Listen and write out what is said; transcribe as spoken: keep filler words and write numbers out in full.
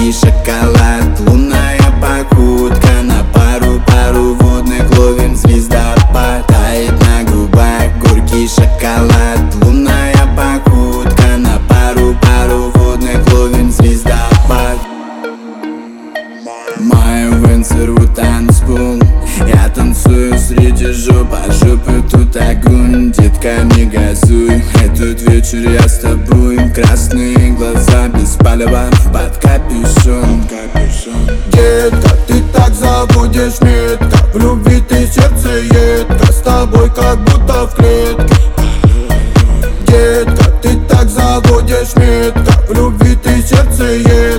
горький шоколад, лунная походка. На пару, пару водных ловим звездопад. Тает на губах горький шоколад, лунная походка. На пару, пару водных ловим звездопад. Мой венцер у танцпол, я танцую среди жоп, а жопы тут огонь. Детка, не газуй, этот вечер я с тобой. Красные глаза без палева под капюшон. Детка, ты так заводишь метко, в любви ты сердце едко, с тобой как будто в клетке. Детка, ты так заводишь метко, в любви ты сердце едко.